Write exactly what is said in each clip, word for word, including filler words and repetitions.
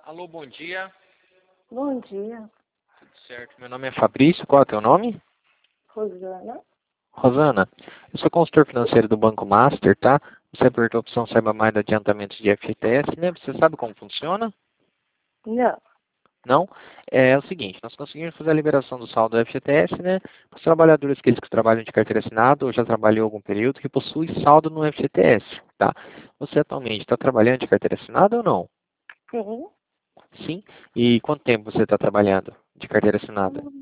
Alô, bom dia. Bom dia, Tudo certo? Meu nome é Fabrício. Qual é o teu nome? Rosana. Rosana. Eu sou consultor financeiro do Banco Master, tá? Você apertou a opção Saiba Mais de Adiantamentos de F G T S, né? Você sabe como funciona? Não, Não? É, o seguinte, nós conseguimos fazer a liberação do saldo do F G T S, né? Para os trabalhadores, aqueles que trabalham de carteira assinada ou já trabalhou algum período, que possui saldo no F G T S, tá? Você atualmente está trabalhando de carteira assinada ou não? sim. Sim. E quanto tempo você está trabalhando de carteira assinada? Hum,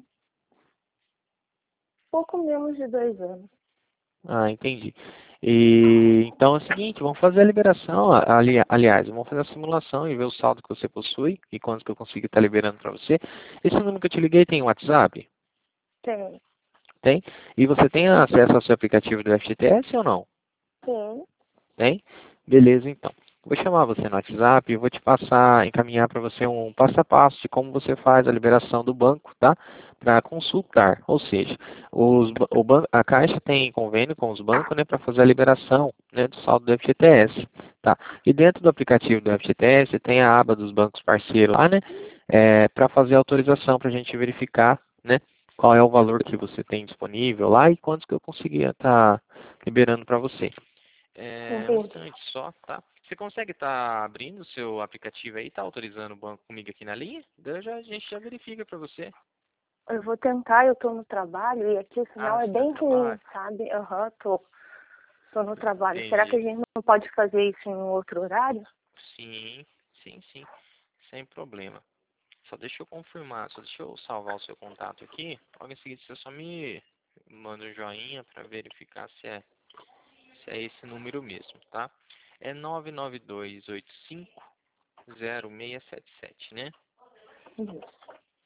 Pouco menos de dois anos. Ah, entendi. E então é o seguinte, vamos fazer a liberação, ali, aliás, vamos fazer a simulação e ver o saldo que você possui e quanto que eu consigo estar liberando para você. Esse número que eu te liguei tem WhatsApp? Tem. Tem? E você tem acesso ao seu aplicativo do F G T S ou não? Tem. Tem? Beleza, então. Vou chamar você no WhatsApp e vou te passar, encaminhar para você um passo a passo de como você faz a liberação do banco, tá? Para consultar. Ou seja, os, ba- o ban a Caixa tem convênio com os bancos, né, para fazer a liberação, né, do saldo do F G T S, tá? E dentro do aplicativo do F G T S tem a aba dos bancos parceiros lá, né, é, para fazer a autorização para a gente verificar, né, qual é o valor que você tem disponível lá e quantos que eu conseguia estar liberando para você. É um Entendi. instante só, tá? Você consegue estar abrindo o seu aplicativo aí, tá autorizando o banco comigo aqui na linha? Daí eu já, a gente já verifica para você. Eu vou tentar, eu tô no trabalho e aqui o Ah, sinal é você tá no bem ruim, trabalho? sabe? Aham, tô. Tô no trabalho. Será que a Entendi. gente não pode fazer isso em um outro horário? Sim, sim, sim. Sem problema. Só deixa eu confirmar, só deixa eu salvar o seu contato aqui. Logo em seguida você só me manda um joinha para verificar se é, se é esse número mesmo, tá? É nove nove dois oito cinco zero seis sete sete, né? Isso.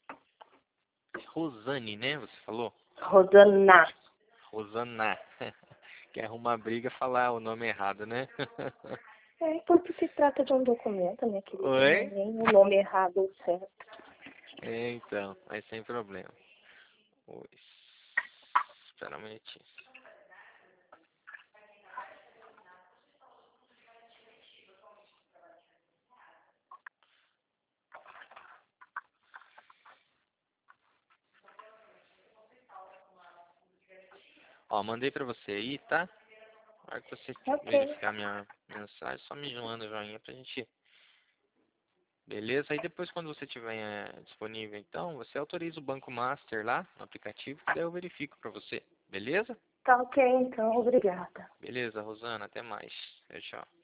Rosane, né? Você falou? Rosana. Rosana. Quer arrumar briga falar o nome errado, né? É porque se trata de um documento, minha querida, não é Oi? nem o nome errado ou certo. É, então, mas sem problema. Oi. Espera um minutinho. Ó, mandei pra você aí, tá? Na hora que você Ok. verificar minha mensagem, só me manda o joinha pra gente. Beleza? Aí depois quando você tiver eh, disponível, então, você autoriza o Banco Master lá, no aplicativo, que daí eu verifico pra você. Beleza? Tá ok, então. Obrigada. Beleza, Rosana, até mais. Tchau, tchau.